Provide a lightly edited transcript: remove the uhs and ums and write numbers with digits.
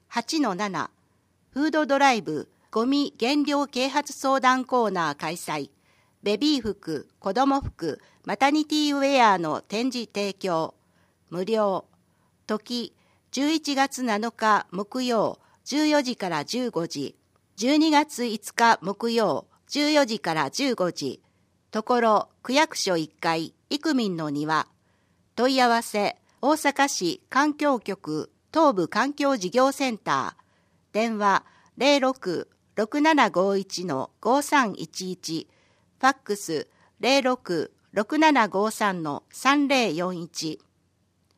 8-7フードドライブゴミ減量啓発相談コーナー開催。ベビー服、子供服、マタニティウェアの展示提供。無料。時、11月7日木曜、14時から15時。12月5日木曜、14時から15時。ところ、区役所1階、生民の庭。問い合わせ、大阪市環境局東部環境事業センター。電話、06-6751-5311。ファックス、06-6753-3041。